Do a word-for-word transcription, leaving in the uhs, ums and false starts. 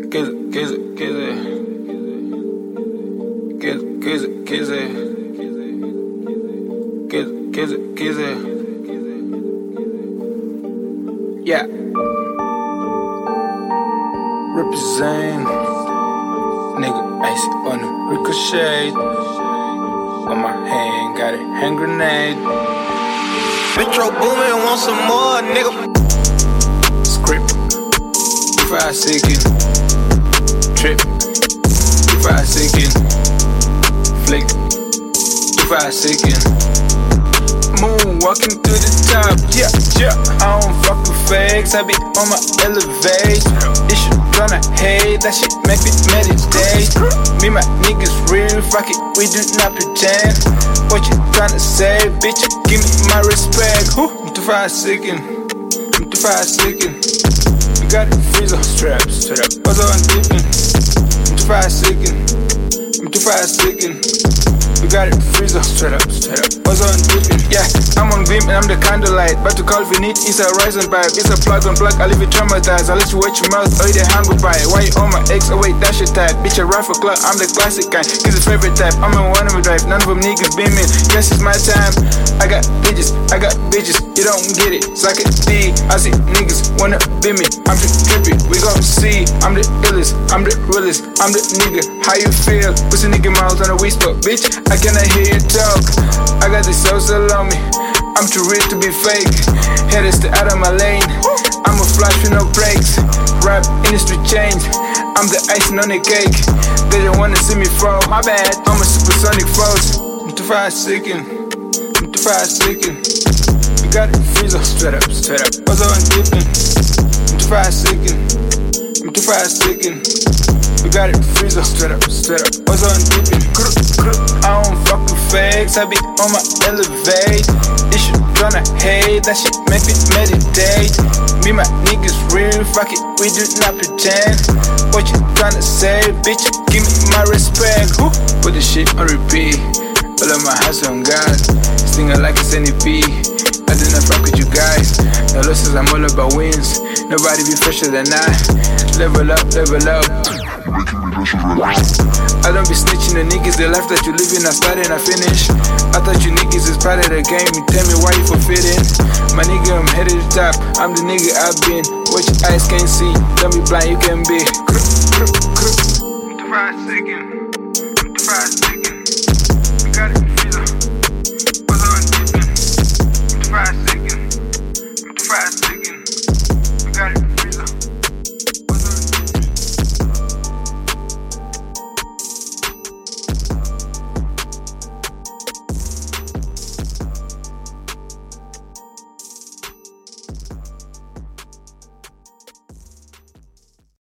Que que que que que que que que que yeah. Represent, nigga, ice on the ricochet. On my hand, got a hand grenade. Metro Boomin, want some more, nigga. Script, five second. Trip, five second. Flick, five second. Moon walking to the top, yeah, yeah. I don't fuck with fakes, I be on my elevate. This shit tryna hate, that shit make me meditate. Me, my niggas real, fuck it, we do not pretend. What you tryna say, bitch, give me my respect. Who? I'm too far sickin', I'm too far sickin'. We got it, freezer, straps, straight up. What's on dippin'? I'm too far sickin', I'm too far sickin'. We got it, freezer, straight up, straight up. What's on dipping? Yeah, I'm on gleam and I'm the candlelight. But to call if you need, it's a rising pipe. It's a plug on plug, I leave it traumatized. I let you wet your mouth, or you the handle by it. Why you on my ex? Oh wait, that's your type. Bitch, a rifle club, I'm the classic kind. Kiss the favorite type, I'm in one of my drive. None of them niggas beaming. Yes, it's my time. I got bitches, I got bitches. You don't get it, suck it D. I see niggas wanna be me. I'm the trippy, we gon' see. I'm the illest, I'm the realest, I'm the nigga. How you feel? Pussy nigga mouth on a whisper, bitch. I cannot hear you talk. I got this social on me. I'm too real to be fake. Headed to out of my lane. I'm a flash with no brakes. Rap industry change. I'm the icing on the cake. They don't wanna see me fall. My bad. I'm a supersonic force. I'm too far sickin'. I'm too far sickin'. We got it, freezer. Straight up, straight up. What's on dipping? I'm too far sickin'. I'm too far sickin'. We got it, freezer, straight up, straight up. What's on dipping? I don't fuck with fakes, I be on my elevate. This shit tryna hate, that shit make me meditate. Me, my niggas real, fuck it, we do not pretend. What you tryna say, bitch, give me my respect. Who? Put this shit on repeat. All of my house on God, stinging like a N E P. I do not fuck with you guys. No losses, I'm all about wins. Nobody be fresher than I. Level up, level up. I don't be snitching the niggas, the life that you living, I start and I finish. I thought you niggas is part of the game, you tell me why you forfeiting. My nigga, I'm headed to the top, I'm the nigga I've been. What your eyes can't see, don't be blind, you can be. I'm too far sickin', I'm too far sickin'.